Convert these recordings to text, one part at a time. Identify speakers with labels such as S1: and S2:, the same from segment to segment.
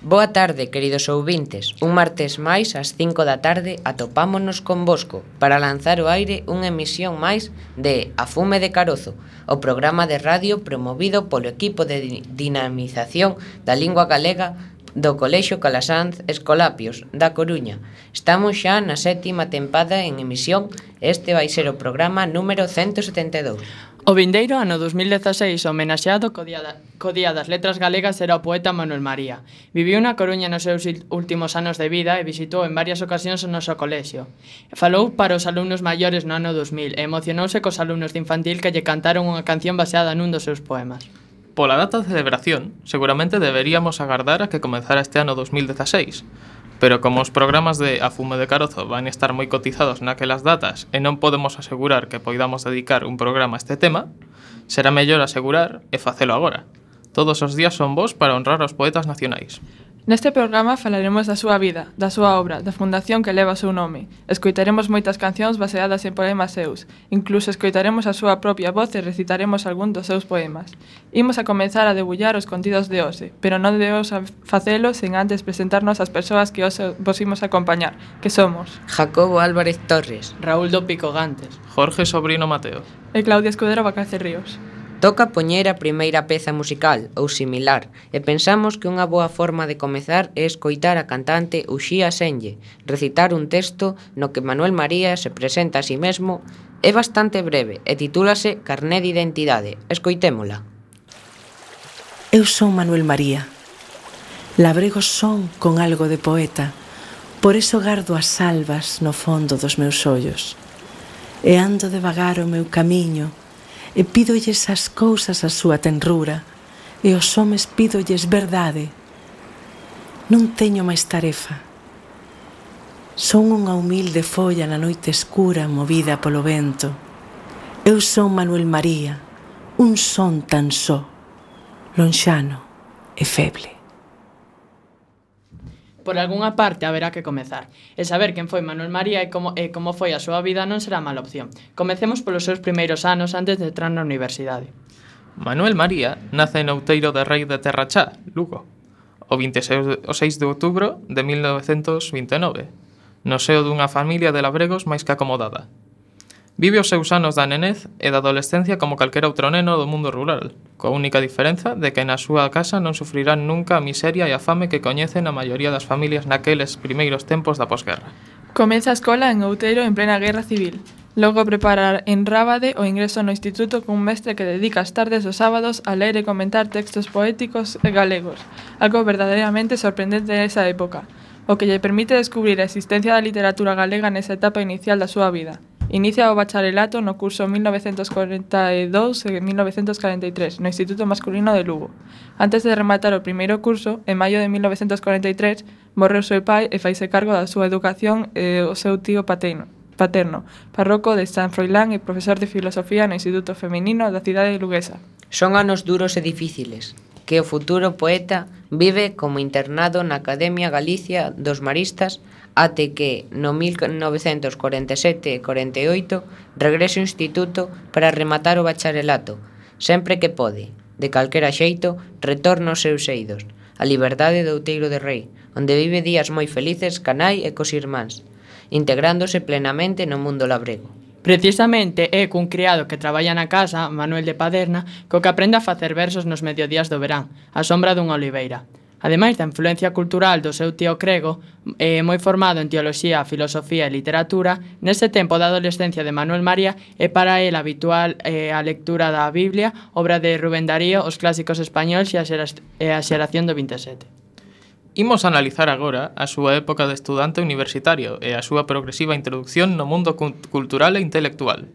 S1: Boa tarde, queridos ouvintes. Un martes máis, ás 5 da tarde, atopámonos convosco para lanzar ao aire unha emisión máis de A Fume de Carozo, o programa de radio promovido polo equipo de dinamización da lingua galega do Colexio Calasanz Escolapios, da Coruña. Estamos xa na 7ª tempada en emisión. Este vai ser o programa número 172.
S2: O vindeiro ano 2016, homenaxeado co Día das Letras Galegas, era o poeta Manuel María. Viviu na Coruña nos seus últimos anos de vida e visitou en varias ocasións o noso colexio. Falou para os alumnos maiores no ano 2000 e emocionouse cos alumnos de infantil que lle cantaron unha canción baseada nun dos seus poemas.
S3: Pola data de celebración, seguramente deberíamos agardar a que comezara este ano 2016, pero como os programas de A Fume de Carozo van estar moi cotizados naquelas datas e non podemos asegurar que poidamos dedicar un programa a este tema, será mellor asegurar e facelo agora. Todos os días son bons para honrar aos poetas nacionais.
S4: Neste programa falaremos da súa vida, da súa obra, da fundación que leva o seu nome. Escoitaremos moitas cancións baseadas en poemas seus. Incluso escoitaremos a súa propia voz e recitaremos algún dos seus poemas. Imos a comenzar a debullar os contidos de hoxe, pero non debemos facelo sen antes presentarnos as persoas que hoxe vos imos acompañar, que somos
S1: Jacobo Álvarez Torres,
S2: Raúl do Pico Gantes,
S3: Jorge Sobrino Mateo
S4: e Claudia Escudero Bacace Ríos.
S1: Toca poñer a primeira peza musical ou similar e pensamos que unha boa forma de comezar é escoitar a cantante Uxía Senlle recitar un texto no que Manuel María se presenta a si mesmo. É bastante breve e titúlase Carné de Identidade. Escoitémola.
S5: Eu son Manuel María. Labrego son con algo de poeta, por iso gardo as salvas no fondo dos meus ollos. E ando devagar o meu camiño e pídolles as cousas a súa tenrura, e os homes pídolles verdade. Non teño máis tarefa. Son unha humilde folla na noite escura movida polo vento. Eu son Manuel María, un son tan só, lonxano e feble.
S2: Por algunha parte haberá que comezar. E saber quen foi Manuel María e como foi a súa vida non será mala opción. Comecemos polos seus primeiros anos antes de entrar na universidade.
S3: Manuel María nace en Outeiro de Rei de Terrachá, Lugo, o 26 de outubro de 1929, no seo dunha familia de labregos máis que acomodada. Vive os seus anos da nenez e da adolescencia como calquera outro neno do mundo rural, coa única diferenza de que na súa casa non sufrirán nunca a miseria e a fame que coñecen a maioría das familias naqueles primeiros tempos da posguerra.
S4: Comeza a escola en Outeiro en plena guerra civil. Logo preparar en Rábade o ingreso no instituto cun mestre que dedica as tardes os sábados a ler e comentar textos poéticos e galegos, algo verdadeiramente sorprendente nesa época, o que lle permite descubrir a existencia da literatura galega nesa etapa inicial da súa vida. Inicia o bacharelato no curso 1942 e 1943 no Instituto Masculino de Lugo. Antes de rematar o primeiro curso, en maio de 1943, morre o seu pai e faise cargo da súa educación o seu tío paterno, parroco de San Froilán e profesor de filosofía no Instituto Feminino da cidade luguesa.
S1: Son anos duros e difíciles, que o futuro poeta vive como internado na Academia Galicia dos Maristas até que no 1947 e 48 regrese ao instituto para rematar o bacharelato. Sempre que pode, de calquera xeito, retorna aos seus eidos, a liberdade de Outeiro de Rei, onde vive días moi felices ca nai e cos irmáns, integrándose plenamente no mundo labrego.
S2: Precisamente é cun criado que traballa na casa, Manuel de Paderna, co que aprende a facer versos nos mediodías do verán, á sombra dunha oliveira. Ademais da influencia cultural do seu tío Crego, moi formado en teoloxía, filosofía e literatura, nese tempo da adolescencia de Manuel María é para el habitual a lectura da Biblia, obra de Rubén Darío, os clásicos españois e a xeración do 27.
S3: Imos analizar agora a súa época de estudante universitario e a súa progresiva introducción no mundo cultural e intelectual.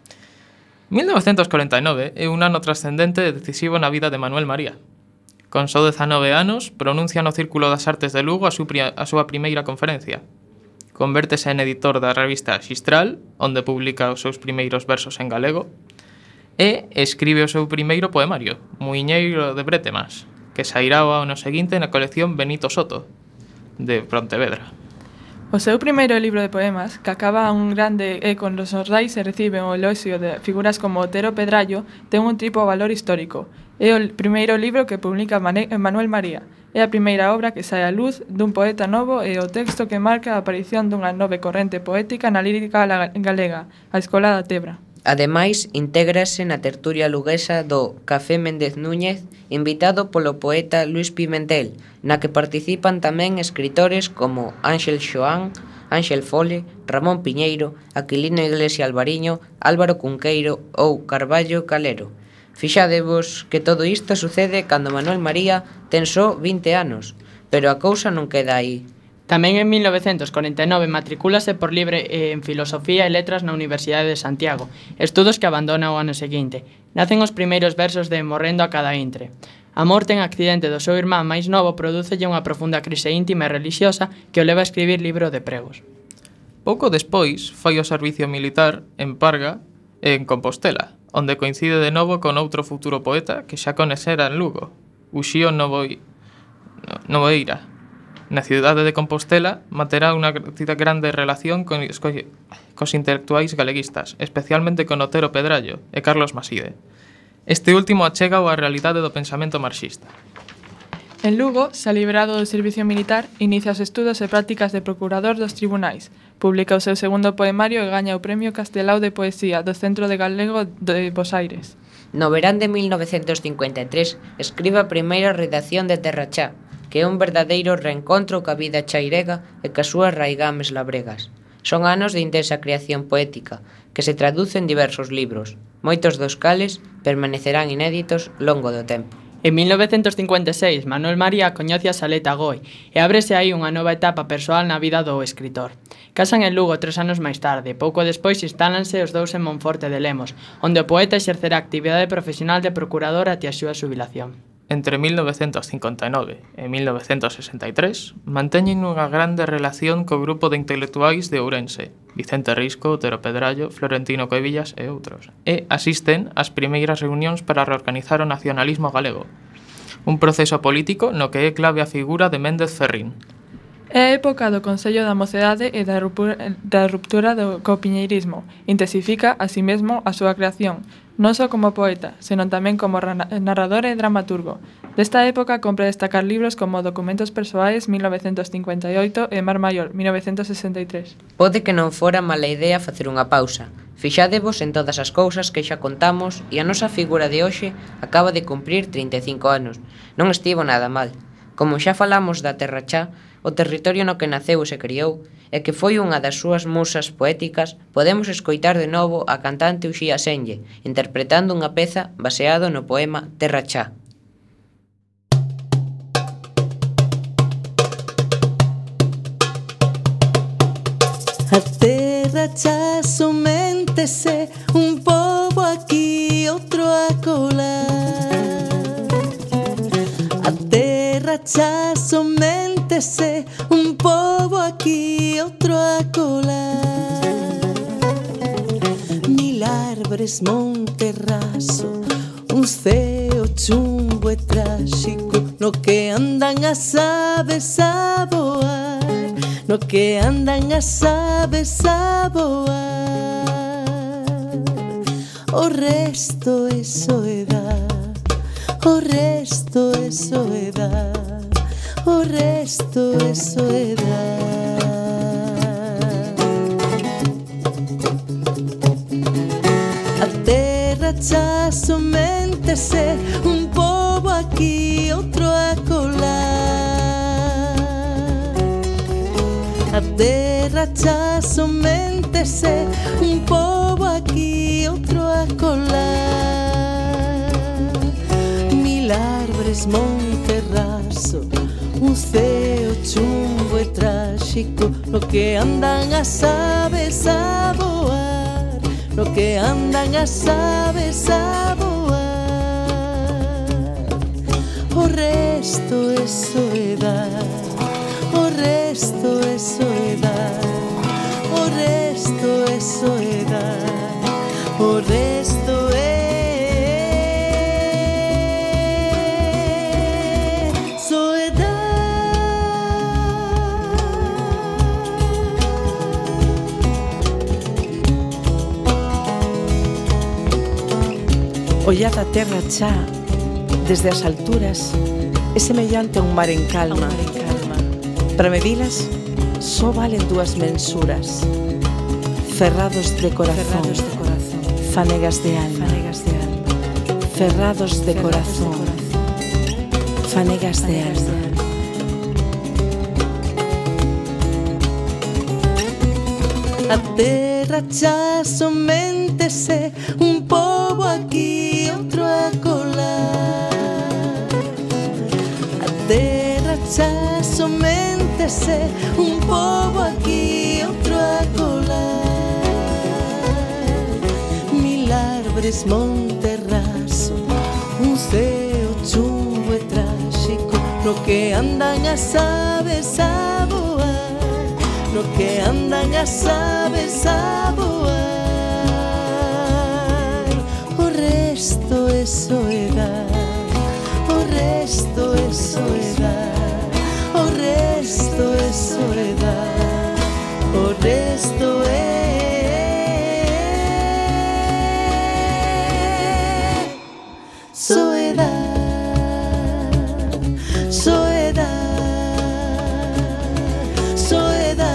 S3: 1949 é un ano trascendente e decisivo na vida de Manuel María. Con só 19 anos, pronuncia no Círculo das Artes de Lugo a súa primeira conferencia. Convértese en editor da revista Xistral, onde publica os seus primeiros versos en galego, e escribe o seu primeiro poemario, Muiñeiro de Bretemas, que sairá o ano seguinte na colección Benito Soto, de Pontevedra.
S4: O seu primeiro libro de poemas, que acaba un grande e con los xornais e recibe o eloxio de figuras como Otero Pedrallo, ten un tipo valor histórico. É o primeiro libro que publica Manuel María, É a primeira obra que sae á luz dun poeta novo e o texto que marca a aparición dunha nova corrente poética na lírica galega, a Escola da Tebra.
S1: Ademais, intégrase na tertulia luguesa do Café Méndez Núñez, invitado polo poeta Luis Pimentel, na que participan tamén escritores como Ángel Xoán, Ángel Fole, Ramón Piñeiro, Aquilino Iglesia Alvariño, Álvaro Cunqueiro ou Carballo Calero. Fixadevos que todo isto sucede cando Manuel María ten só 20 anos, pero a cousa non queda aí.
S2: Tamén en 1949 matricúlase por libre en Filosofía e Letras na Universidade de Santiago, estudos que abandona o ano seguinte. Nacen os primeiros versos de Morrendo a cada intre. A morte en accidente do seu irmán máis novo prodúcelle unha profunda crise íntima e relixiosa que o leva a escribir libro de pregos.
S3: Pouco despois foi ao servicio militar en Parga e en Compostela, onde coincide de novo con outro futuro poeta que xa coñecera en Lugo, Uxío Novoeira. Na cidade de Compostela manterá unha grande relación cos intelectuais galeguistas, especialmente con Otero Pedrallo e Carlos Maside. Este último achega a realidade do pensamento marxista.
S4: En Lugo, xa liberado do servicio militar, inicia os estudos e prácticas de procurador dos tribunais. Publica o seu segundo poemario e gaña o Premio Castelao de Poesía do Centro de Galego de Bos Aires.
S1: No verán de 1953 escribe a primeira redacción de Terra Chá, que é un verdadeiro reencontro coa vida chairega e cas súas raigames labregas. Son anos de intensa creación poética, que se traduce en diversos libros, moitos dos cales permanecerán inéditos longo do tempo.
S2: En 1956, Manuel María coñece a Saleta Goi e ábrese aí unha nova etapa persoal na vida do escritor. Casan en Lugo 3 anos máis tarde, pouco despois instálanse os dous en Monforte de Lemos, onde o poeta exercerá a actividade profesional de procurador até a súa xubilación.
S3: Entre 1959 e 1963 manteñen unha grande relación co grupo de intelectuais de Ourense, Vicente Risco, Otero Pedrallo, Florentino Coevillas e outros, e asisten ás primeiras reunións para reorganizar o nacionalismo galego, un proceso político no que é clave a figura de Méndez Ferrín.
S4: É a época do Consello da Mocedade e da ruptura co piñeirismo. Intensifica, así mesmo, a súa creación, non só como poeta, senón tamén como narrador e dramaturgo. Desta época compre destacar libros como Documentos Persoais, 1958, e Mar Maior, 1963.
S1: Pode que non fora mala idea facer unha pausa. Fixadevos en todas as cousas que xa contamos e a nosa figura de hoxe acaba de cumprir 35 anos. Non estivo nada mal. Como xa falamos da Terra Chá, o territorio no que naceu e se criou, e que foi unha das súas musas poéticas, podemos escoitar de novo a cantante Uxía Senlle, interpretando unha peza baseado no poema Terra Chá.
S5: A terra chá soméntese, un pobo aquí, outro acolá. A terra chá soméntese, un pobo aquí, outro acolá. Mil árbores, monte raso, un ceo chumbo e tráxico, no que andan as aves a voar, no que andan as aves a voar. O resto é soedad, o resto é soedad, o resto é soedad. A terra chá soméntese, un pobo aquí, outro acolá. A terra chá soméntese, un pobo aquí, outro acolá. Mil árbores, monte raso, un ceo chumbo e tráxico, no que andan as aves a voar, no que andan as aves a voar. O resto é soedad, o resto é soedad, o resto é soedad, o resto é soedad. Ollad a terra chá desde as alturas é semellante a un mar en calma. Para medilas, só valen dúas mensuras. Ferrados de corazón, fanegas de alma. Ferrados de corazón, fanegas de alma. A terra xa somente se un pobo aquí, outro acolá. A terra xa somente se un pobo aquí, outro acolá. Mil árvores, monte raso, un ceo chumbo e tráxico, no que andan as aves a voar, no que andan as aves a voar. O resto é soedade, o resto é soedade, o resto é soedade, o resto é soedade, soedade, soedade,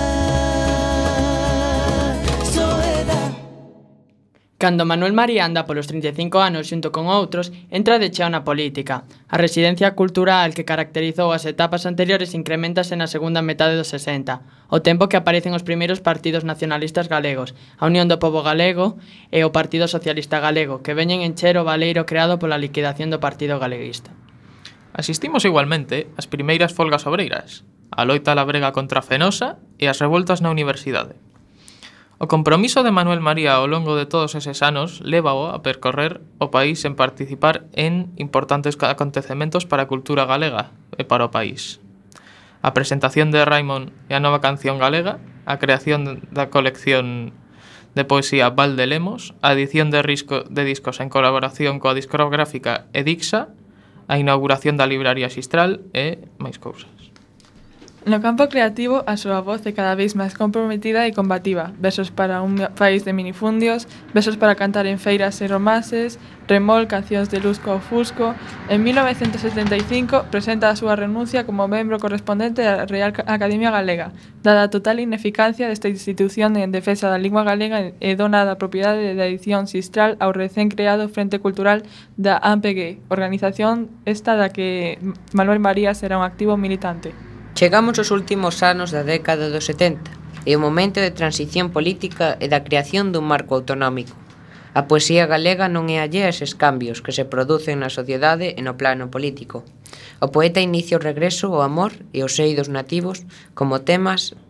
S5: soedade.
S2: Cando Manuel María anda polos 35 anos xunto con outros, entra de cheo na política. A residencia cultural que caracterizou as etapas anteriores incrementase na segunda metade dos 60, o tempo que aparecen os primeiros partidos nacionalistas galegos, a Unión do Pobo Galego e o Partido Socialista Galego, que veñen encher o baleiro creado pola liquidación do Partido Galeguista.
S3: Asistimos igualmente ás primeiras folgas obreiras, a loita labrega contra a Fenosa e as revoltas na universidade. O compromiso de Manuel María ao longo de todos eses anos lévao a percorrer o país en participar en importantes acontecementos para a cultura galega e para o país. A presentación de Raimon e a nova canción galega, a creación da colección de poesía Val de Lemos, a edición de discos en colaboración coa discográfica Edixa, a inauguración da libraría Xistral e máis cousas.
S4: No campo creativo, a súa voz é cada vez máis comprometida e combativa. Versos para un país de minifundios, versos para cantar en feiras e romances, Remol, cancións de Lusco ao Fusco. En 1975 presenta a súa renuncia como membro correspondente da Real Academia Galega, dada a total ineficacia desta institución en defensa da lingua galega e dona da propiedade da edición Xistral ao recén creado Frente Cultural da AMPG, organización esta da que Manuel María será un activo militante.
S1: Chegamos aos últimos anos da década dos 70 e o momento de transición política e da creación dun marco autonómico. A poesía galega non é allea a eses cambios que se producen na sociedade e no plano político. O poeta inicia o regreso ao amor e aos eidos nativos como temas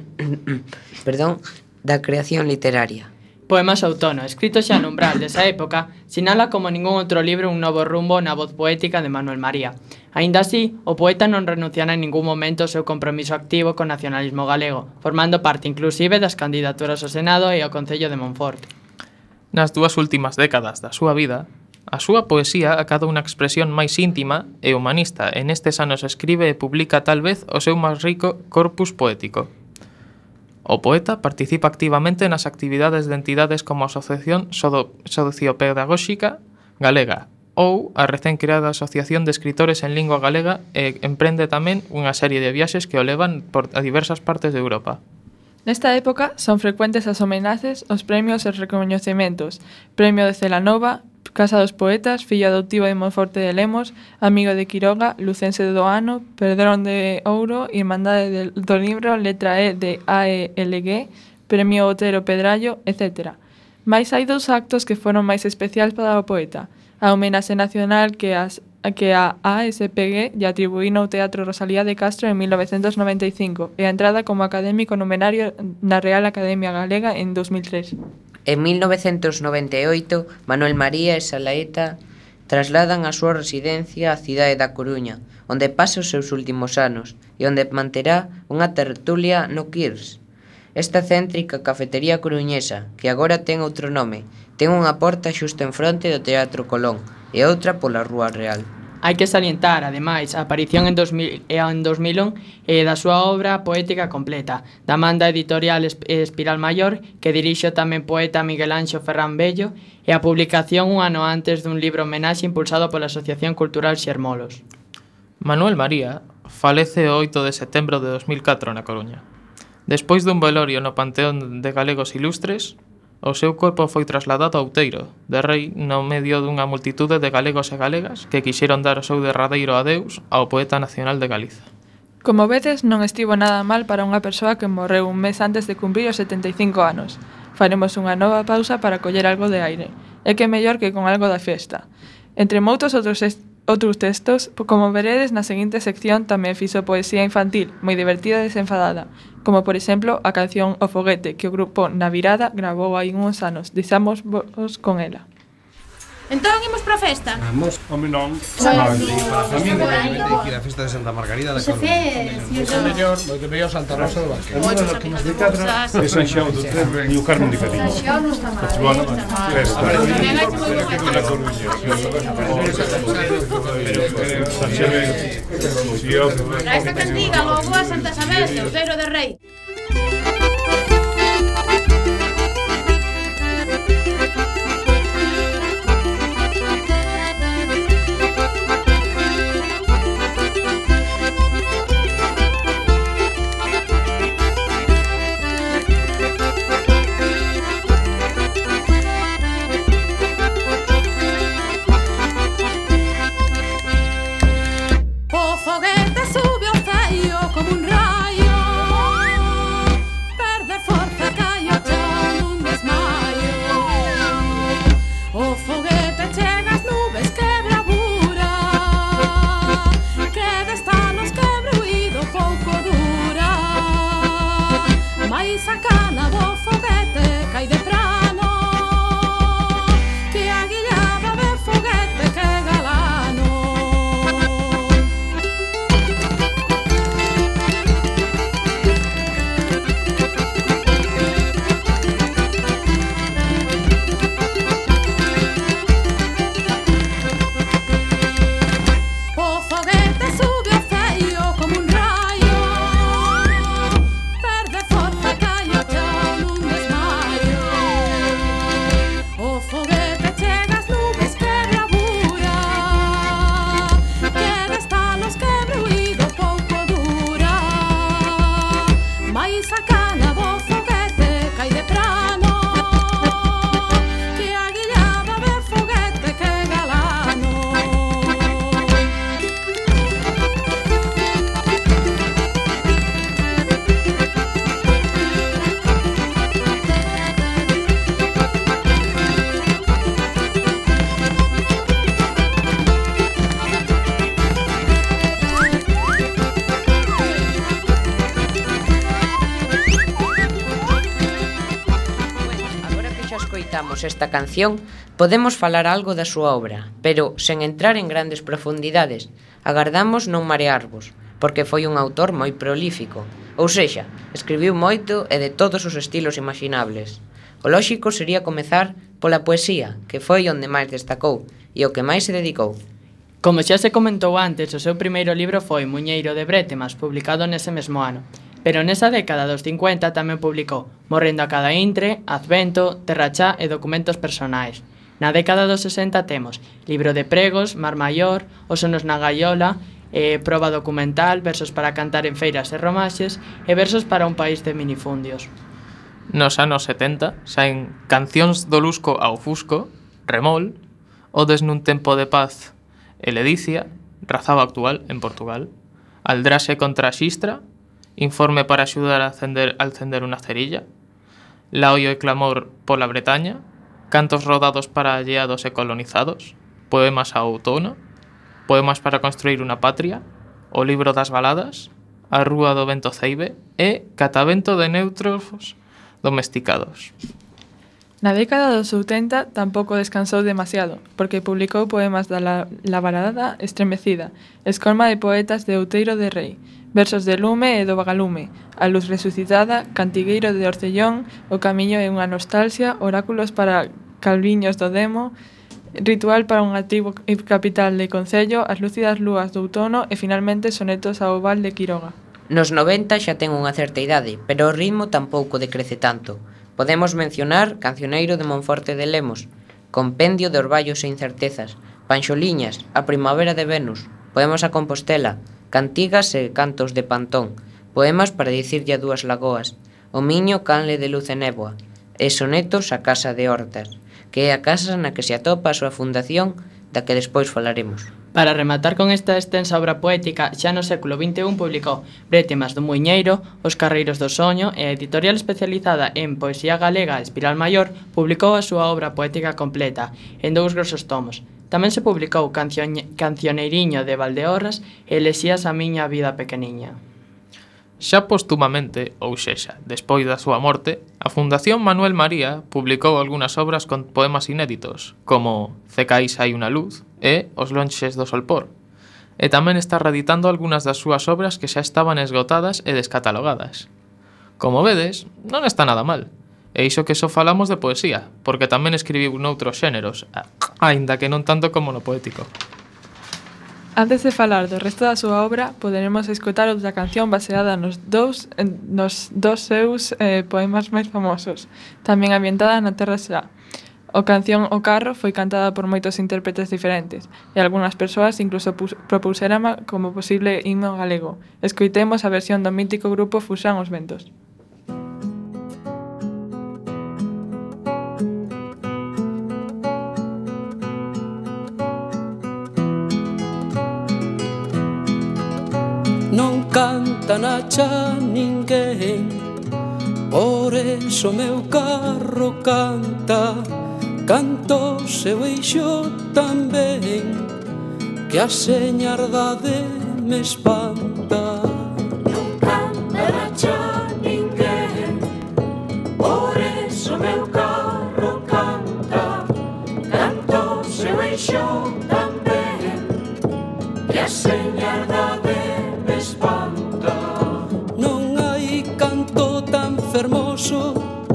S1: da creación literaria.
S2: Poemas Outono, escrito xa no umbral desa época, sinala como ningún outro libro un novo rumbo na voz poética de Manuel María. Aínda así, o poeta non renunciará en ningún momento ao seu compromiso activo co nacionalismo galego, formando parte inclusive das candidaturas ao Senado e ao Concello de Monforte.
S3: Nas dúas últimas décadas da súa vida, a súa poesía acada unha expresión máis íntima e humanista e nestes anos escribe e publica tal vez o seu máis rico corpus poético. O poeta participa activamente nas actividades de entidades como a Asociación Sociopedagóxica Galega ou a recén creada Asociación de Escritores en Lingua Galega e emprende tamén unha serie de viaxes que o levan a diversas partes de Europa.
S4: Nesta época son frecuentes as homenaxes, os premios e os recoñecementos. Premio de Celanova, Casa dos Poetas, fillo adoptivo de Monforte de Lemos, amigo de Quiroga, Lucense do Ano, Pedrón de Ouro, Irmandade do Libro, Letra E de AELG, Premio Otero Pedrallo, etc. Mais hai dous actos que foron máis especiais para o poeta. A homenaxe nacional que a ASPG lle atribuíu no Teatro Rosalía de Castro en 1995 e a entrada como académico numerario na Real Academia Galega en 2003.
S1: En 1998, Manuel María e Salaeta trasladan a súa residencia á cidade da Coruña, onde pasa os seus últimos anos e onde manterá unha tertulia no Quirs. Esta céntrica cafetería coruñesa, que agora ten outro nome, ten unha porta xusto en fronte do Teatro Colón e outra pola Rúa Real.
S2: Hai que salientar, ademais, a aparición en 2001 da súa obra poética completa, da manda editorial Espiral Maior, que dirixe tamén poeta Miguel Anxo Ferrán Bello, e a publicación un ano antes dun libro homenaxe impulsado pola Asociación Cultural Xermolos.
S3: Manuel María falece o 8 de setembro de 2004 na Coruña. Despois dun velorio no Panteón de Galegos Ilustres, o seu corpo foi trasladado a Outeiro de Rei no medio dunha multitude de galegos e galegas que quixeron dar o seu derradeiro adeus ao poeta nacional de Galiza.
S4: Como vedes, non estivo nada mal para unha persoa que morreu un mes antes de cumprir os 75 anos. Faremos unha nova pausa para coller algo de aire. É que mellor que con algo da festa. Entre moitos outros textos, como veredes na seguinte sección, tamén fixo poesía infantil, moi divertida e desenfadada, como por exemplo a canción O Foguete, que o grupo Na Virada gravou hai uns anos. Deixamos vos con ela.
S6: Entón imos para a festa?
S7: Vamos, home non. Para a familia, que ir a festa de Santa Margarida de Coruña. Moito mellor Santa Rosa do Vaquero.
S6: Moitos amigos de cousas.
S7: E San Xao do Trebre e o Carmen de Cariño.
S6: San Xao non está mal.
S7: Bueno, festa.
S6: Tamén hai moi boa festa.
S7: Na Coruña.
S6: Para esta cantiga logo a Santa Isabel, Outeiro de Rei. O foguete sube ao ceio como un raio, perde forza, cae ao chão nun desmaio. O foguete chega ás nubes, que bravura, que destanos, que bruído pouco dura. Mais a cana do foguete cai de prano, que a guillada de foguete que galano. O foguete sube ao ceio como un raio, perde forza, cae ao chão nun desmaio. O foguete chega ás nubes, que bravura, que destanos, que bruído pouco dura. Mais a cana do foguete cai de prano, que a guillada de foguete que galano.
S1: Agora que xa escoitamos esta canción, podemos falar algo da súa obra, pero sen entrar en grandes profundidades. Agardamos non marearvos, porque foi un autor moi prolífico. Ou sexa, escribiu moito e de todos os estilos imaginables. O lóxico sería comezar pola poesía, que foi onde máis destacou e o que máis se dedicou.
S2: Como xa se comentou antes, o seu primeiro libro foi Muñeiro de Brétemas, publicado nese mesmo ano. Pero nesa década dos 50 tamén publicou Morrendo a cada intre, Advento, Terrachá e Documentos personais. Na década dos 60 temos Libro de pregos, Mar Maior, Os sonos na gaiola, Proba documental, Versos para cantar en feiras e romaxes e Versos para un país de minifundios.
S3: Nos anos 70 saen Cancións do Lusco ao Fusco, Remol, Odes nun tempo de paz e Ledicia, Razao actual en Portugal, Aldraxe contra a Xistra, Informe para axudar a encender unha cerilla, Laoio e clamor pola Bretaña, Cantos rodados para alleados e colonizados, Poemas a outono, Poemas para construir unha patria, O libro das baladas, A rúa do vento ceibe e Catavento de neutros domesticados.
S4: Na década dos 70 tampouco descansou demasiado, porque publicou poemas da La Balada Estremecida, Escolma de poetas de Outeiro de Rei, Versos de lume e do vagalume, A luz resucitada, Cantigueiro de Orcellón, O camiño e unha nostalgia, Oráculos para calviños do demo, Ritual para unha tribo capital de concello, As lúcidas lúas do outono e finalmente Sonetos ao val de Quiroga.
S1: Nos 90 xa ten unha certa idade, pero o ritmo tampouco decrece tanto. Podemos mencionar Cancioneiro de Monforte de Lemos, Compendio de orballos e incertezas, Panxoliñas, A primavera de Venus, poemas a Compostela, cantigas e cantos de Pantón, poemas para dicirlle a dúas lagoas, o miño canle de luz e néboa, e sonetos a Casa de Hortas, que é a casa na que se atopa a súa fundación, da que despois falaremos.
S2: Para rematar con esta extensa obra poética, xa no século XXI publicou Brétemas do Muiñeiro, Os Carreiros do Soño e a editorial especializada en poesía galega Espiral Maior publicou a súa obra poética completa en 2 grosos tomos. Tamén se publicou Cancioneiriño de Valdeorras e Elexías a miña vida pequeniña.
S3: Xa postumamente, ou sexa, despois da súa morte, a Fundación Manuel María publicou algunhas obras con poemas inéditos, como Cecais hai unha luz e Os lonxes do solpor. E tamén está reeditando algunhas das súas obras que xa estaban esgotadas e descatalogadas. Como vedes, non está nada mal. E iso que só falamos de poesía, porque tamén escribiu noutros xéneros, aínda que non tanto como no poético.
S4: Antes de falar do resto da súa obra, poderemos escoitar outra canción baseada nos dous seus poemas máis famosos, tamén ambientada na Terra Xa. A canción O Carro foi cantada por moitos intérpretes diferentes, e algunhas persoas incluso propusérama como posible himno galego. Escoitemos a versión do mítico grupo Fuxán os Ventos.
S8: Non canta na cha ninguén, por eso meu carro canta. Canto seu eixo tamén, que a señardade me espanta.
S6: Non canta na cha ninguén, por eso meu carro canta. Canto seu eixo tamén, que a señardade me espanta.
S8: Non hai canto tan fermoso,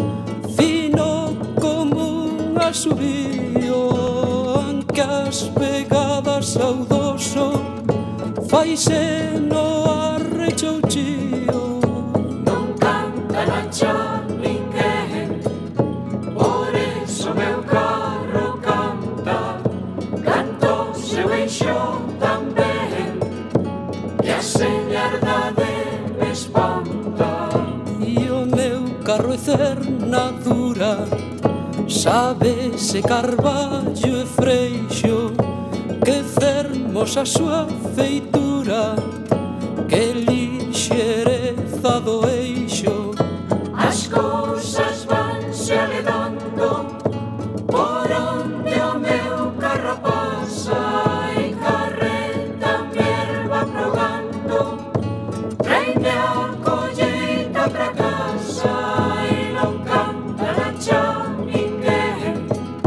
S8: fino como un asubío, aunque as pegadas saudoso faise no arrechouchío.
S6: Non canta na cha ninguén, por eso meu carro canta. Canto seu eixo tamén, que a señardade me espanta.
S8: E o meu carro é cernadura, sabe se carballo e freixo, que fermos a súa feitura, que lixereza do eixo.
S6: As cousas vanse aledando por onde o meu carro pasa, e carreta merva progando, traine a colleita pra casa. E non canta na cha ninguén,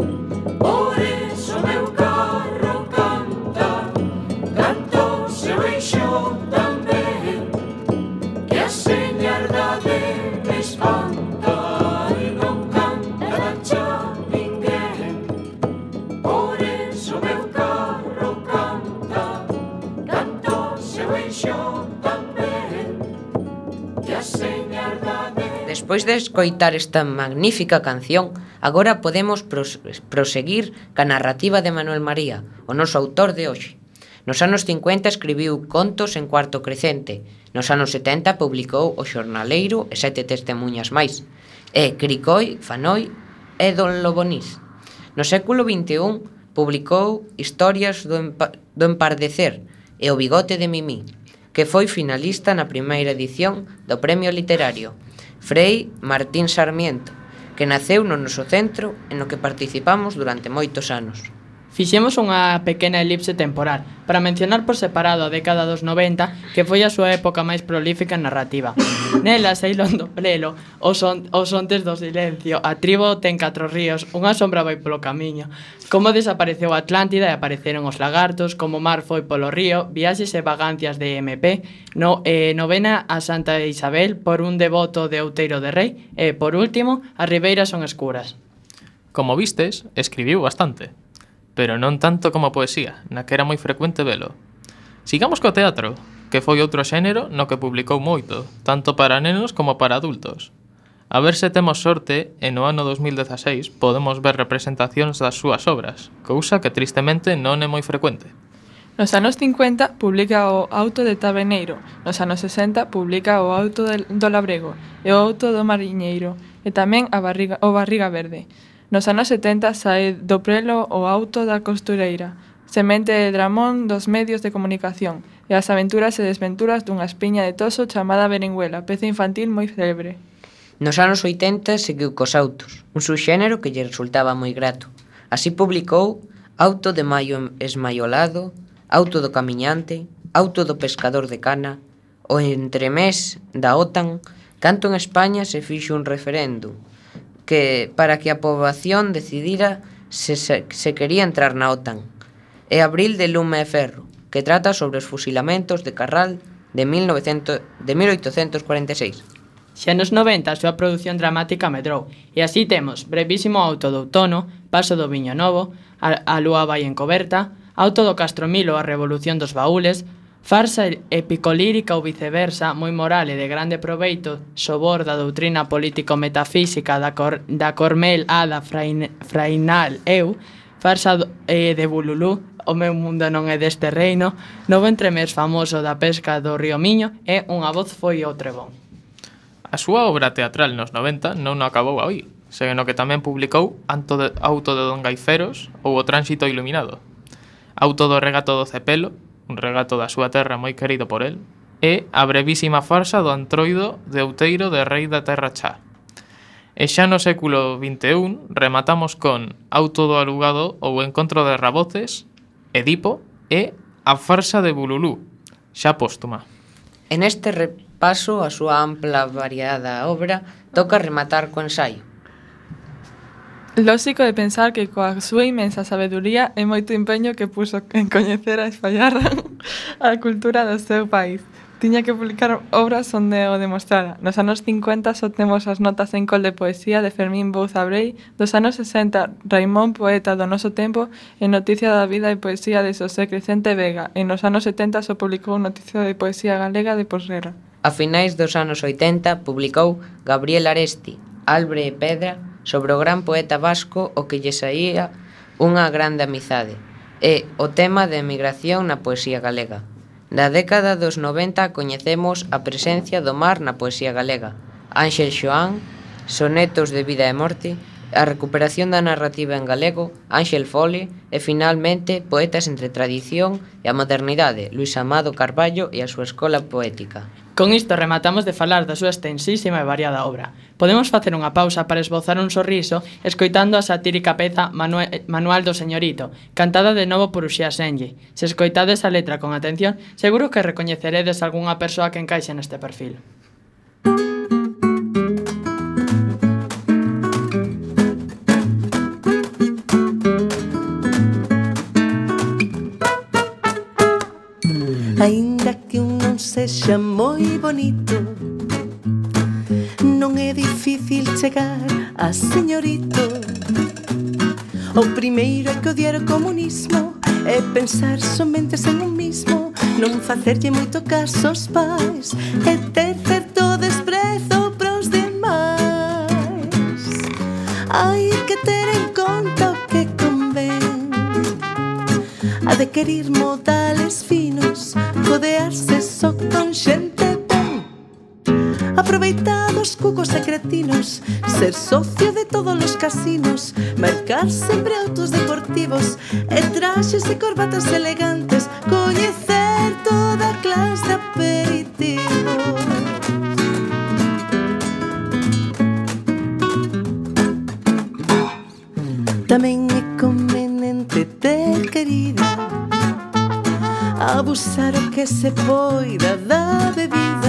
S6: por eso meu carro canta. Canto seu eixo tamén, que a señardade me espanta. E non canta na cha ninguén, por eso meu carro canta. Canto seu eixo tamén, que a señardade.
S1: Despois de escoitar esta magnífica canción, agora podemos proseguir ca narrativa de Manuel María, o noso autor de hoxe. Nos anos 50 escribiu contos en cuarto crecente. Nos anos 70 publicou O Xornaleiro e 7 testemunhas máis. E Cricoi, Fanoi e Don Lobonís. No século XXI publicou Historias do Empardecer e O Bigote de Mimí, que foi finalista na primeira edición do Premio Literario Frei Martín Sarmiento, que naceu no noso centro e no que participamos durante moitos anos.
S2: Fixemos unha pequena elipse temporal para mencionar por separado a década dos 90, que foi a súa época máis prolífica en narrativa. Nela saíron do plelo os ontes do silencio, A tribo ten 4 ríos, Unha sombra vai polo camiño, Como desapareceu Atlántida e apareceron os lagartos, Como mar foi polo río, Viaxes e vagancias de MP, Novena a Santa Isabel, Por un devoto de Outeiro de Rei e, por último, As ribeiras son escuras.
S3: Como vistes, escribiu bastante, pero non tanto como a poesía, na que era moi frecuente velo. Sigamos co teatro, que foi outro xénero no que publicou moito, tanto para nenos como para adultos. A ver se temos sorte e no ano 2016 podemos ver representacións das súas obras, cousa que tristemente non é moi frecuente.
S4: Nos anos 50 publica o Auto de Tabeneiro, nos anos 60 publica o Auto do Labrego e o Auto do Mariñeiro e tamén o Barriga Verde. Nos anos 70 sae do prelo o Auto da Costureira, semente de Dramón dos medios de comunicación e as aventuras e desventuras dunha espiña de toso chamada Berenguela, peza infantil moi célebre.
S1: Nos anos 80 seguiu cos autos, un subxénero que lle resultaba moi grato. Así publicou Auto de Maio Esmaiolado, Auto do Camiñante, Auto do Pescador de Cana, o entremés da OTAN, canto en España se fixo un referéndum para que a poboación decidira se quería entrar na OTAN, e Abril de Lume e Ferro, que trata sobre os fusilamentos de Carral de 1846.
S2: Xa nos 90 a súa produción dramática medrou, e así temos Brevísimo Auto do Outono, Paso do Viño Novo, A Lúa vai encoberta, Auto do Castromilo, A Revolución dos Baúles, farsa épico-lírica ou viceversa, moi moral e de grande proveito, sobor da doutrina político-metafísica da Cormel Ada Frainal Eu, farsa de Bululú, O meu mundo non é deste reino, novo entremés famoso da pesca do río Miño e Unha voz foi o trebón.
S3: A súa obra teatral nos 90 non acabou aí, senón que tamén publicou Auto de Don Gaiferos ou O Tránsito Iluminado, Auto do Regato do Cepelo, un regato da súa terra moi querido por el, e a brevísima farsa do Antroido de Outeiro de Rei da Terra Chá. E xa no século XXI rematamos con Auto do Alugado ou Encontro de Raboces, Edipo e a farsa de Bululú, xa póstuma.
S1: En este repaso a súa ampla variada obra toca rematar co ensaio.
S4: Lóxico de pensar que coa súa inmensa sabeduría e moito empeño que puso en coñecer a espallar a cultura do seu país. Tiña que publicar obras onde o demostrara. Nos anos 50 só temos as notas en col de poesía de Fermín Bouza Brei, dos anos 60 Raimón, poeta do noso tempo, e Noticia da vida e poesía de Xosé Crecente Vega, e nos anos 70 só publicou Noticia de poesía galega de posguerra.
S1: A finais dos anos 80 publicou Gabriel Aresti, Albre e Pedra, sobre o gran poeta vasco o que lle saía unha grande amizade, e o tema de emigración na poesía galega. Da década dos 90 coñecemos a presencia do mar na poesía galega, Ángel Xoán, Sonetos de vida e morte, a recuperación da narrativa en galego, Ángel Fole, e finalmente Poetas entre tradición e a modernidade, Luís Amado Carballo e a súa escola poética.
S2: Con isto rematamos de falar da súa extensísima e variada obra. Podemos facer unha pausa para esbozar un sorriso escoitando a satírica peza Manual do Señorito, cantada de novo por Uxía Senlle. Se escoitades a letra con atención, seguro que recoñeceredes algunha persoa que encaixe neste perfil.
S5: Aínda que un non sexa moi bonito, non é difícil chegar a señorito. O primeiro é que odiar o comunismo e pensar somente en un mismo, non facerlle moito caso aos pais e ter certo desprezo pros demais. Hai que ter en conta o que convén, a de querir modales finos, codearse só con xente ben, aproveitar os cucos e cretinos, ser socio de todos os casinos, marcar sempre autos deportivos e traxes e corbatas elegantes, coñecer toda clase de aperitivos. Tamén é conveniente ter querida, abusar o que se poida da bebida,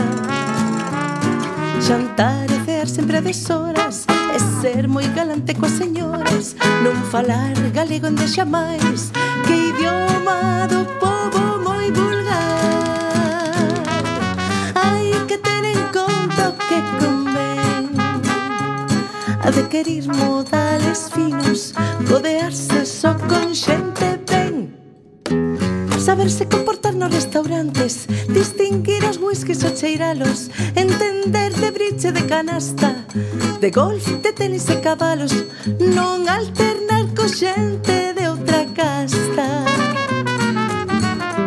S5: xantar e cear sempre a deshoras e ser moi galante coas señoras, non falar galego en deixa máis, que idioma do pobo moi vulgar. Hai que ter en conta o que convén, a de querir modales finos, codearse só con xente ben, saberse comportar nos restaurantes, distinguir os whiskies ou cheiralos, entender de bridge de canasta, de golf, de tenis e cabalos, non alternar co xente de outra casta.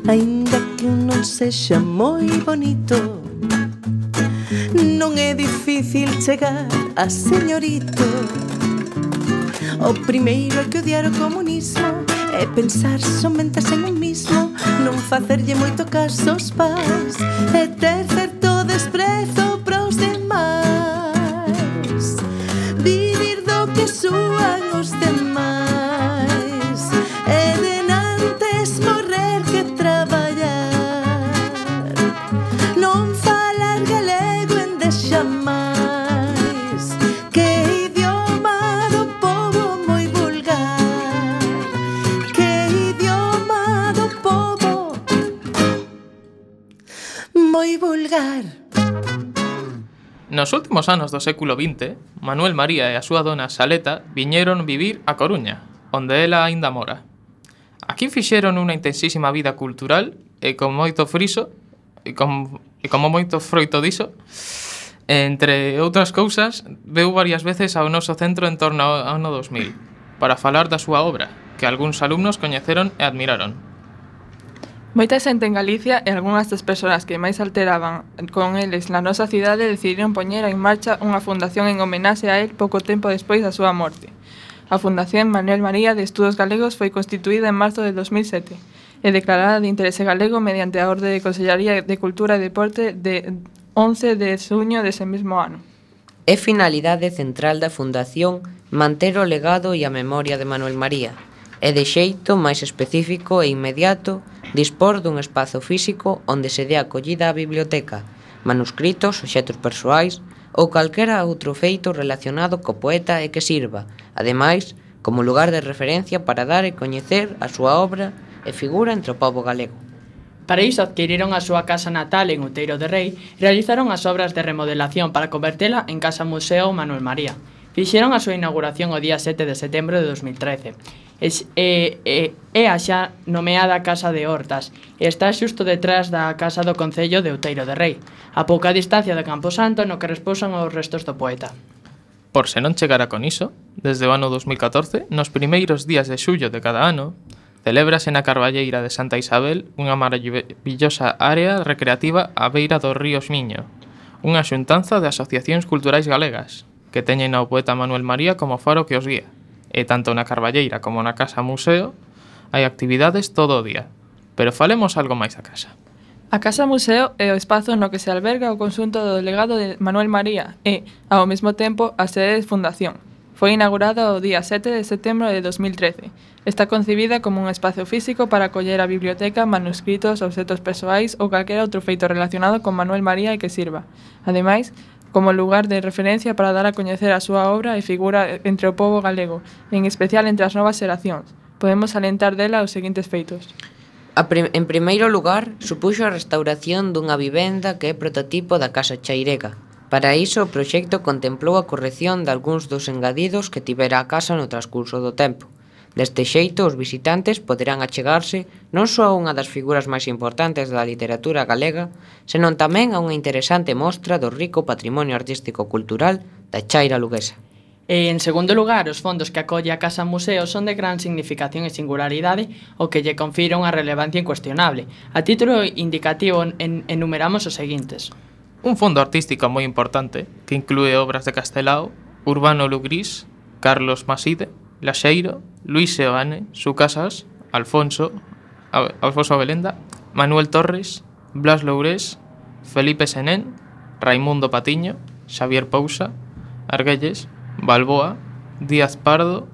S5: aínda que non sexa moi bonito. Non é difícil chegar a señorito. O primeiro hai que odiar o comunismo e pensar somente en un mismo, non facerlle moito caso aos pais e ter certo desprezo para os demais. Vivir do que suan os demais e denantes morrer que traballar. Non falar galego en deixamais, que idioma do povo moi vulgar, que idioma do povo moi vulgar.
S3: Nos últimos anos do século XX, Manuel María e a súa dona Saleta viñeron vivir a Coruña, onde ela aínda mora. Aquí fixeron unha intensísima vida cultural e con moito friso, e como moito froito diso, entre outras cousas, veu varias veces ao noso centro en torno ao ano 2000 para falar da súa obra, que algúns alumnos coñeceron e admiraron.
S4: Moita xente en Galicia e algunhas das persoas que máis alteraban con eles na nosa cidade decidiron poñer en marcha unha fundación en homenaxe a él pouco tempo despois da súa morte. A Fundación Manuel María de Estudos Galegos foi constituída en marzo de 2007 e declarada de interese galego mediante a Orde de Consellaría de Cultura e Deporte de 11 de xuño dese mesmo ano.
S1: É finalidade central da Fundación manter o legado e a memoria de Manuel María, e de xeito máis específico e inmediato dispor dun espazo físico onde se dé acollida á biblioteca, manuscritos, obxectos persoais ou calquera outro feito relacionado co poeta e que sirva, ademais, como lugar de referencia para dar e coñecer a súa obra e figura entre o pobo galego.
S2: Para iso adquiriron a súa casa natal en Outeiro de Rei e realizaron as obras de remodelación para convertela en Casa Museo Manuel María. Fixeron a súa inauguración o día 7 de setembro de 2013. É a xa nomeada Casa de Hortas e está xusto detrás da Casa do Concello de Outeiro de Rei, a pouca distancia de Camposanto no que repousan os restos do poeta.
S3: Por se non chegara con iso, desde o ano 2014, nos primeiros días de xullo de cada ano, celébrase na Carballeira de Santa Isabel unha maravillosa área recreativa á beira do río Miño, unha xuntanza de asociacións culturais galegas, que teñen ao poeta Manuel María como faro que os guía. E tanto na Carballeira como na Casa Museo hai actividades todo o día. Pero falemos algo máis da casa.
S4: A Casa Museo é o espazo no que se alberga o conxunto do legado de Manuel María e, ao mesmo tempo, a sede de fundación. Foi inaugurada o día 7 de setembro de 2013. Está concibida como un espazo físico para acoller a biblioteca, manuscritos, obxectos persoais ou calquera outro feito relacionado con Manuel María e que sirva. Ademais, como lugar de referencia para dar a coñecer a súa obra e figura entre o pobo galego, en especial entre as novas xeracións. Podemos alentar dela os seguintes feitos.
S1: En primeiro lugar, supuxo a restauración dunha vivenda que é prototipo da Casa Chairega. Para iso, o proxecto contemplou a corrección de algúns dos engadidos que tivera a casa no transcurso do tempo. Deste xeito, os visitantes poderán achegarse non só a unha das figuras máis importantes da literatura galega, senón tamén a unha interesante mostra do rico patrimonio artístico-cultural da chaira luguesa.
S2: E, en segundo lugar, os fondos que acolle a Casa Museo son de gran significación e singularidade, o que lle confira unha relevancia incuestionable. A título indicativo, enumeramos os seguintes.
S3: Un fondo artístico moi importante, que inclúe obras de Castelao, Urbano Lugrís, Carlos Maside, Laxeiro, Luis Seoane, Sucasas, Alfonso Belenda, Manuel Torres, Blas Lourés, Felipe Senén, Raimundo Patiño, Xavier Pousa, Arguelles, Balboa, Díaz Pardo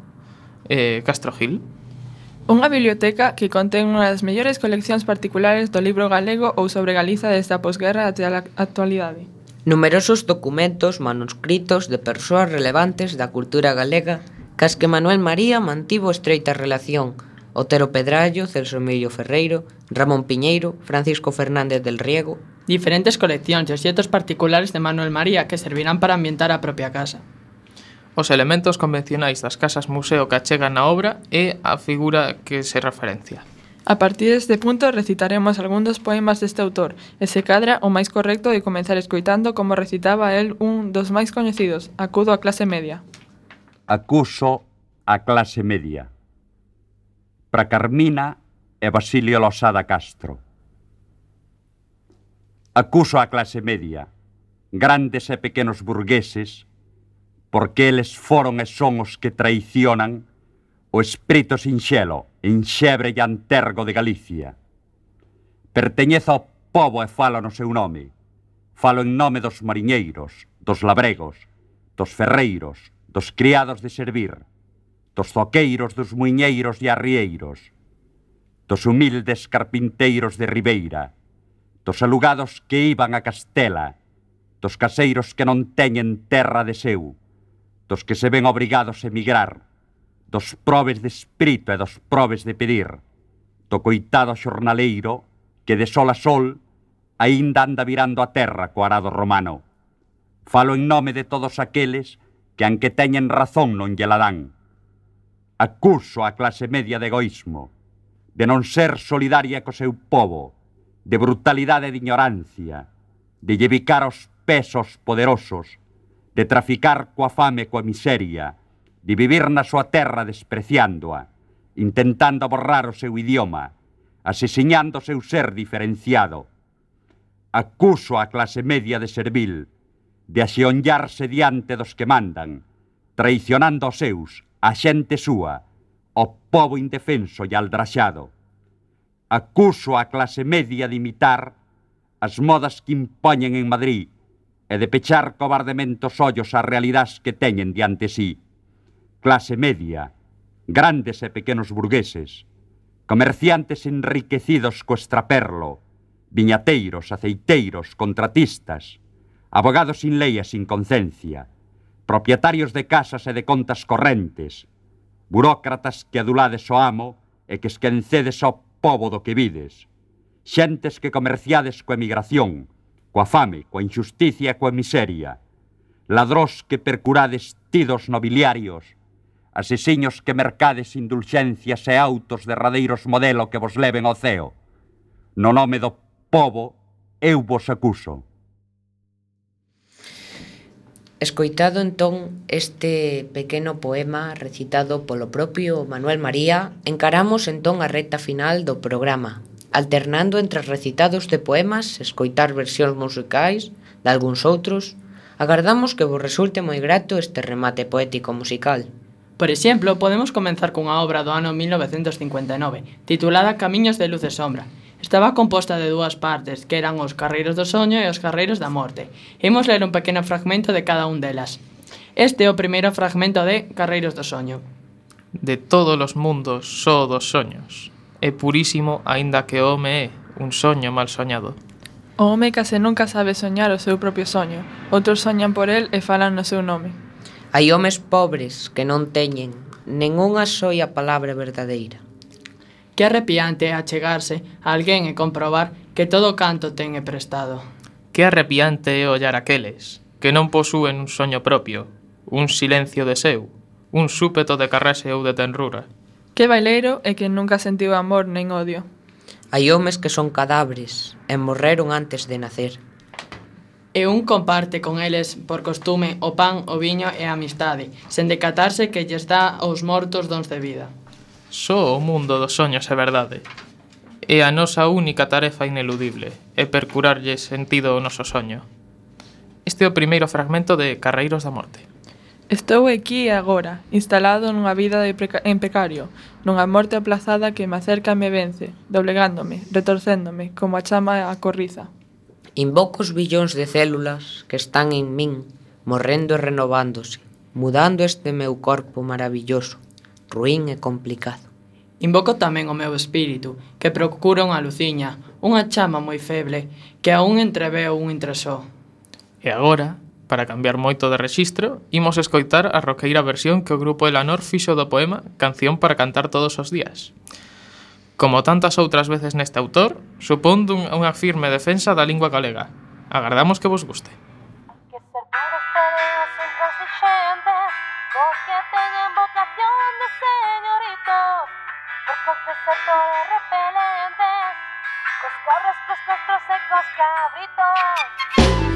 S3: e Castro Gil.
S4: Unha biblioteca que contén unha das mellores coleccións particulares do libro galego ou sobre Galiza desde a posguerra até a actualidade.
S1: Numerosos documentos, manuscritos de persoas relevantes da cultura galega cas que Manuel María mantivo estreita relación. Otero Pedrallo, Celso Emilio Ferreiro, Ramón Piñeiro, Francisco Fernández del Riego.
S2: Diferentes coleccións e obxectos particulares de Manuel María que servirán para ambientar a propia casa.
S3: Os elementos convencionais das casas museo que achegan a obra é a figura que se referencia.
S4: A partir deste punto recitaremos algún dos poemas deste autor e se cadra o máis correcto de comenzar escoitando como recitaba el un dos máis coñecidos, Acudo a clase media.
S9: Acuso a clase media. Pra Carmina, e Basilio Losada Castro. Acuso a clase media, grandes e pequenos burgueses, porque eles foron e son os que traicionan o espírito sinxelo, enxebre e antergo de Galicia. Perteñezo ao pobo e falo no seu nome. Falo en nome dos mariñeiros, dos labregos, dos ferreiros, dos criados de servir, dos zoqueiros, dos muiñeiros e arrieiros, dos humildes carpinteiros de Ribeira, dos alugados que iban a Castela, dos caseiros que non teñen terra de seu, dos que se ven obrigados a emigrar, dos probes de espírito e dos probes de pedir, do coitado xornaleiro que de sol a sol aínda anda virando a terra co arado romano. Falo en nome de todos aqueles que, aunque teñen razón, non lle la dan. Acuso a clase media de egoísmo, de non ser solidaria co seu povo, de brutalidade e de ignorancia, de llevicar os pesos poderosos, de traficar coa fame e coa miseria, de vivir na súa terra despreciándoa, intentando borrar o seu idioma, asesiñando o seu ser diferenciado. Acuso a clase media de servil, de axeonllarse diante dos que mandan, traicionando os seus, a xente súa, o pobo indefenso e aldraxado. Acuso a clase media de imitar as modas que impoñen en Madrid e de pechar cobardemente os ollos ás realidades que teñen diante sí. Clase media, grandes e pequenos burgueses, comerciantes enriquecidos co extraperlo, viñateiros, aceiteiros, contratistas, abogados sin lei e sin concencia, propietarios de casas e de contas correntes, burócratas que adulades o amo e que esquencedes ao pobo do que vides, xentes que comerciades coa emigración, coa fame, coa injusticia e coa miseria, ladrós que percurades tidos nobiliarios, asesiños que mercades indulxencias e autos derradeiros modelo que vos leven ao ceo. No nome do pobo, eu vos acuso.
S1: Escoitado entón este pequeno poema recitado polo propio Manuel María, encaramos entón a recta final do programa, alternando entre recitados de poemas, escoitar versións musicais de algúns outros. Agardamos que vos resulte moi grato este remate poético musical.
S2: Por exemplo, podemos comenzar cunha obra do ano 1959, titulada Camiños de luz e sombra. Estaba composta de dúas partes, que eran os Carreiros do soño e os Carreiros da morte. Imos ler un pequeno fragmento de cada un delas. Este é o primeiro fragmento de Carreiros do soño.
S3: De todos os mundos só dos soños. É purísimo, aínda que o home é un soño mal soñado.
S4: O home case nunca sabe soñar o seu propio soño. Outros soñan por el e falan no seu nome.
S1: Hai homes pobres que non teñen nen unha soia palabra verdadeira.
S2: Que arrepiante é achegarse a alguén e comprobar que todo canto ten é prestado.
S3: Que arrepiante é ollar aqueles que non posúen un soño propio, un silencio de seu, un súpeto de carrese ou de tenrura.
S4: Que baileiro é que nunca sentiu amor nen odio.
S1: Hai homes que son cadáveres e morreron antes de nacer.
S2: E un comparte con eles por costume o pan, o viño e a amistade, sen decatarse que lles dá aos mortos dons de vida.
S3: Só o mundo dos soños é verdade. É a nosa única tarefa ineludible, é percurarlle sentido ao noso soño. Este é o primeiro fragmento de Carreiros da morte.
S4: Estou aquí e agora, instalado nunha vida en precario, nunha morte aplazada que me acerca e me vence, doblegándome, retorcéndome, como a chama a corriza.
S1: Invoco os billóns de células que están en min, morrendo e renovándose, mudando este meu corpo maravilloso, ruín e complicado.
S2: Invoco tamén o meu espírito, que procura unha luciña, unha chama moi feble, que aún entreveo un intresó.
S3: E agora, para cambiar moito de rexistro, imos escoitar a roqueira versión que o grupo Elanor fixo do poema Canción para cantar todos os días. Como tantas outras veces neste autor, supón unha firme defensa da lingua galega. Agardamos que vos guste.
S10: Vos que teñen vocación de señoritos, cos desertores repelentes, cos cabras, cos costros e cos cabritos.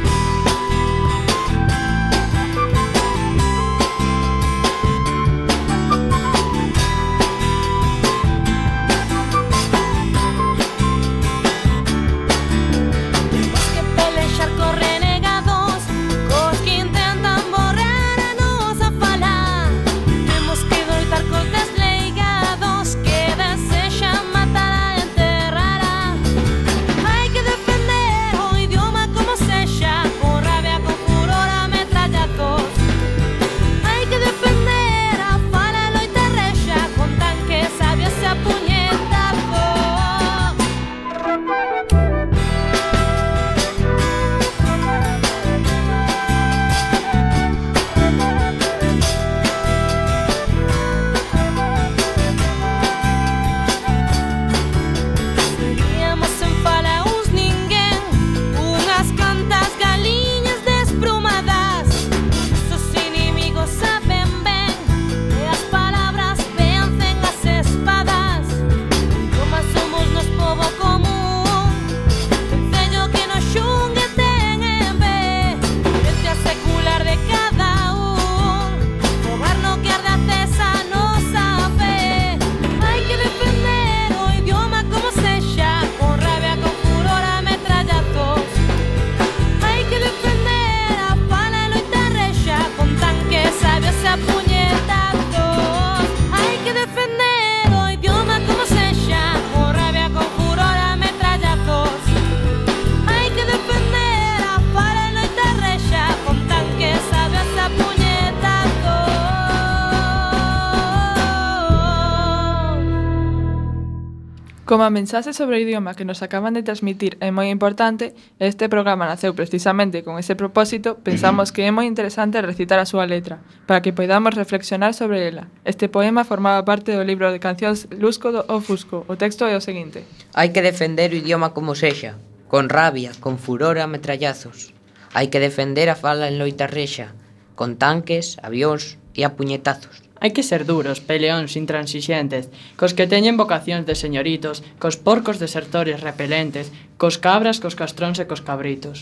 S4: Como a mensaxe sobre o idioma que nos acaban de transmitir é moi importante, este programa naceu precisamente con ese propósito, pensamos que é moi interesante recitar a súa letra, para que poidamos reflexionar sobre ela. Este poema formaba parte do libro de cancións Lusco do Ofusco. O texto é o seguinte:
S1: Hai que defender o idioma como sexa, con rabia, con furor a metrallazos. Hai que defender a fala en loita rexa, con tanques, avións e a puñetazos.
S2: Hai que ser duros, peleóns, intransigentes, cos que teñen vocacións de señoritos, cos porcos desertores repelentes, cos cabras, cos castróns e cos cabritos.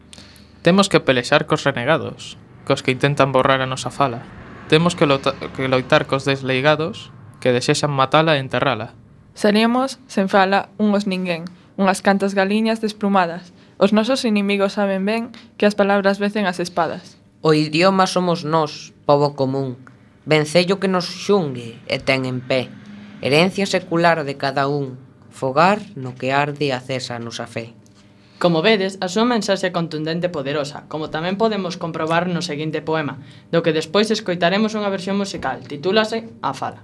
S3: Temos que pelexar cos renegados, cos que intentan borrar a nosa fala. Temos que loitar cos desleigados, que desexan matala e enterrala.
S4: Seríamos, sen fala, unhos ninguén, unhas cantas galiñas desplumadas. Os nosos inimigos saben ben que as palabras vecen as espadas.
S1: O idioma somos nós, pobo común, vencello que nos xungue e ten en pé, herencia secular de cada un, fogar no que arde a cesa a nosa fe.
S2: Como vedes, a súa mensaxe é contundente e poderosa, como tamén podemos comprobar no seguinte poema, do que despois escoitaremos unha versión musical, titúlase A Fala.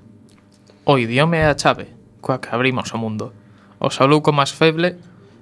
S3: O idioma é a chave, coa que abrimos o mundo. O saluco máis feble,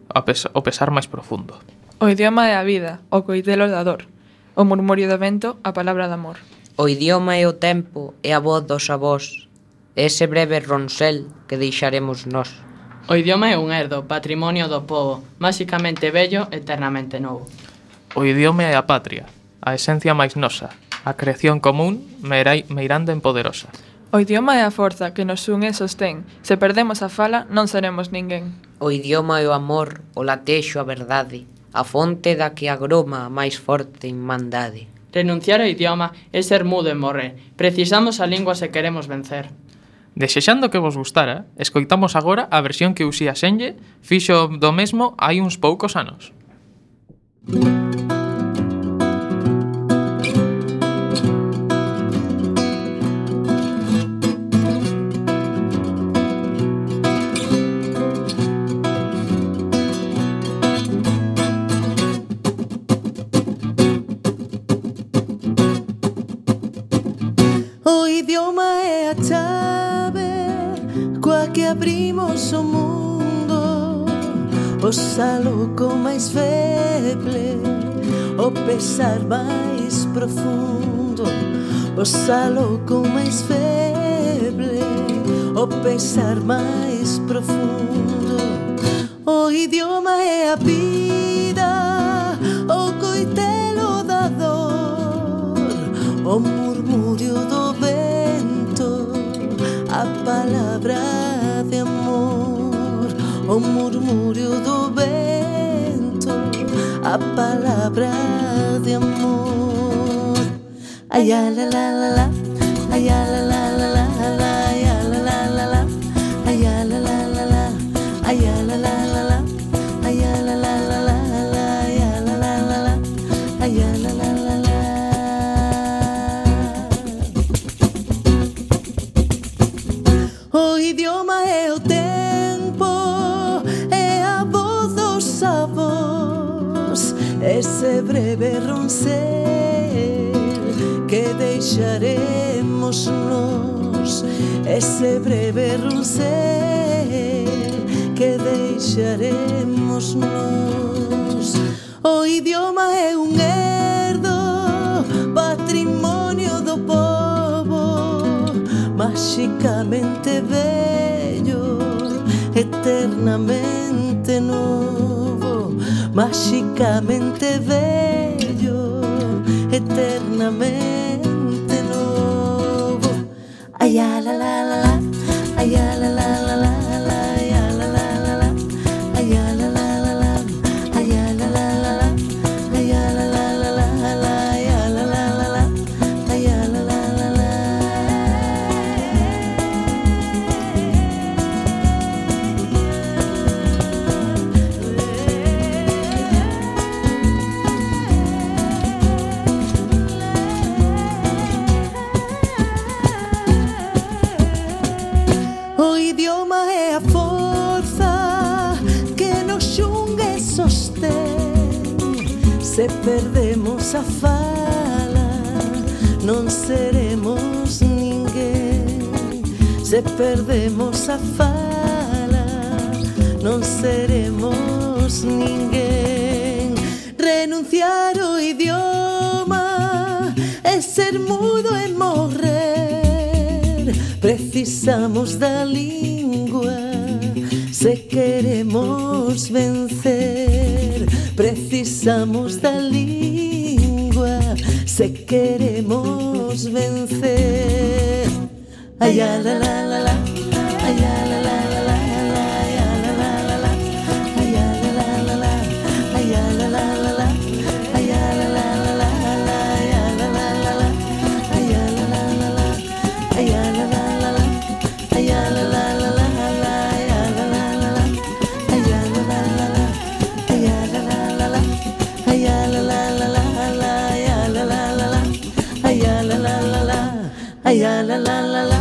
S3: o pesar máis profundo.
S4: O idioma é a vida, o coitelo da dor. O murmurio do vento, a palabra de amor.
S1: O idioma é o tempo, é a voz dos avós, ese breve ronsel que deixaremos nós.
S2: O idioma é un herdo, patrimonio do povo, máxicamente bello, eternamente novo.
S3: O idioma é a patria, a esencia máis nosa, a creación común, meirande en poderosa.
S4: O idioma é a forza que nos une e sostén. Se perdemos a fala, non seremos ninguén.
S1: O idioma é o amor, o latexo, a verdade, a fonte da que agroma a máis forte irmandade.
S2: Renunciar ao idioma é ser mudo e morrer. Precisamos a lingua se queremos vencer.
S3: Desexando que vos gustara, escoitamos agora a versión que Uxía Senlle fixo do mesmo hai uns poucos anos.
S5: O idioma é a chave coa que abrimos o mundo, o saluco máis feble, o pesar máis profundo, o saluco máis feble, o pesar máis profundo. O idioma é a vida, o coitelo da dor, o murmurio do vento, a palabra de amor. O murmurio do vento, a palabra de amor. Ay, la la la la, ay, la la la la, ay, la la la la, ay, la la la la, ay, la la la la, ay, la la la la, ay, la la la la, ay, la la la la. O idioma é o tempo, é a voz dos avós, ese breve ronsel que deixaremos nós, ese breve ronsel que deixaremos nós. O idioma é un herdo, patrimonio do povo, máxicamente bello, eternamente novo, máxicamente bello, eternamente novo. Ay, la la la la, ay, la la la la, ay, la la la la, ay, la la la la, ay, la la la la, ay, la la la la, ay, la la la la, ay, la la la la. O idioma é a forza que nos xungue e sostén. Se perdemos a fala, non seremos ninguén. Se perdemos a fala, non seremos ninguén. Renunciar ao idioma é ser mudo e morrer. Precisamos da lingua se queremos vencer. Precisamos da lingua se queremos vencer. Ay, la la la la, ay, la la la la, ay, la la la la, ay, la la la la, ay, la la la la, ay, la la la la, ay, la la la la, ay, la la la la, ay, la la la la, ay, la la la la, ay, la la la la, ay, la la la la, ay, la la la la, ay, la la la la, ay, la la la la, ay, la la la la.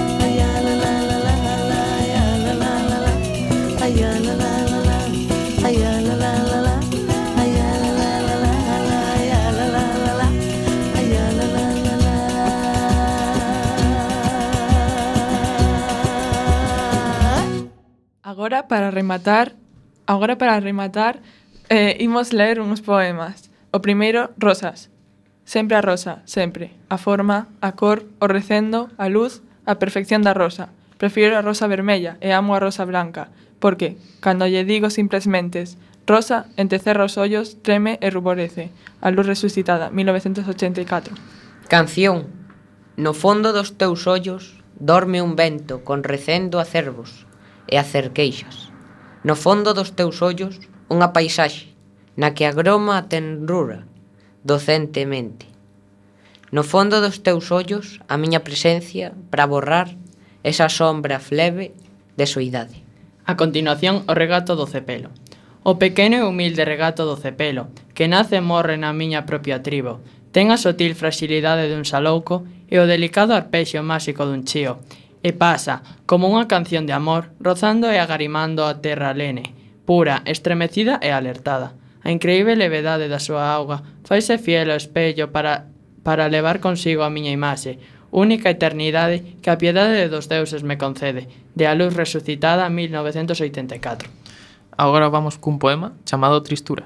S4: Agora para rematar, imos ler uns poemas. O primeiro, Rosas. Sempre a rosa, sempre. A forma, a cor, o recendo, a luz, a perfección da rosa. Prefiro a rosa vermella e amo a rosa blanca, porque, cando lle digo simplesmente rosa, entecerra os ollos, treme e ruborece. A luz resucitada, 1984.
S1: Canción. No fondo dos teus ollos dorme un vento con recendo a cervos e a cerqueixas. No fondo dos teus ollos unha paisaxe na que agroma a tenrura docentemente. No fondo dos teus ollos a miña presencia para borrar esa sombra fleve de soidade.
S2: A continuación, o regato do cepelo. O pequeno e humilde regato do cepelo, que nace e morre na miña propia tribo, ten a sotil fragilidade dun salouco e o delicado arpexio máxico dun chío, e pasa, como unha canción de amor, rozando e agarimando a terra lene, pura, estremecida e alertada. A increíble levedade da súa auga faise fiel ao espello para levar consigo a miña imaxe, única eternidade que a piedade dos deuses me concede, de A luz resucitada, 1984.
S3: Agora vamos cun poema chamado Tristura.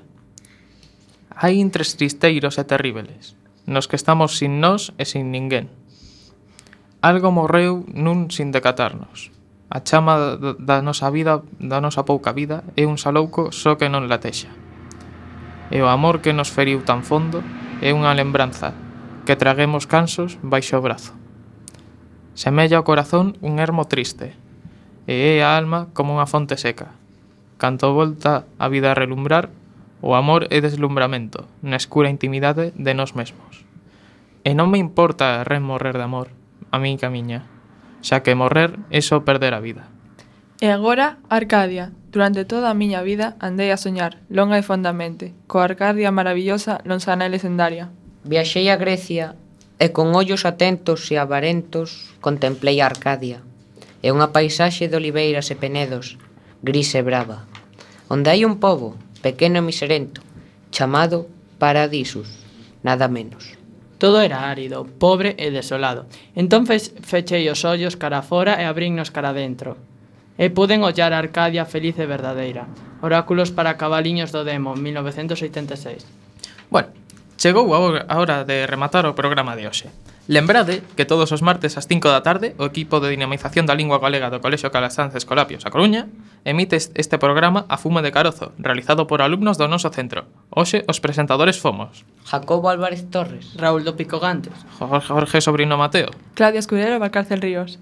S3: Hai intres tristeiros e terribles, nos que estamos sin nós e sin ninguén. Algo morreu nun sin decatarnos. A chama da nosa vida, da nosa pouca vida, é un salouco só que non latexa. E o amor que nos feriu tan fondo é unha lembranza que traguemos cansos baixo o brazo. Semella o corazón un ermo triste, e é a alma como unha fonte seca. Canto volta a vida a relumbrar, o amor é deslumbramento na escura intimidade de nós mesmos. E non me importa morrer de amor, amiga miña, xa que morrer é só perder a vida.
S4: E agora, Arcadia. Durante toda a miña vida andei a soñar, longa e fondamente, coa Arcadia maravillosa lonxana e lesendaria.
S1: Viaxei a Grecia e con ollos atentos e avarentos contemplei a Arcadia. É unha paisaxe de oliveiras e penedos, gris e brava, onde hai un pobo, pequeno e miserento, chamado Paradisus, nada menos.
S2: Todo era árido, pobre e desolado. Entón fechei os ollos cara fora e abrinnos cara dentro. E puden ollar a Arcadia feliz e verdadeira. Oráculos para cabaliños do demo, 1986.
S3: Bueno, chegou a hora de rematar o programa de hoxe. Lembrade que todos os martes ás 5 da tarde o equipo de dinamización da lingua galega do Colexio Calasanz Escolapios a Coruña emite este programa a fume de carozo, realizado por alumnos do noso centro. Hoxe os presentadores fomos
S1: Jacobo Álvarez Torres,
S2: Raúl do Pico Gantes,
S3: Jorge Sobrino Mateo,
S4: Claudia Escudero e Valcárcel Ríos.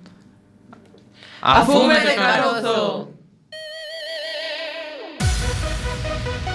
S2: ¡A fume de carozo!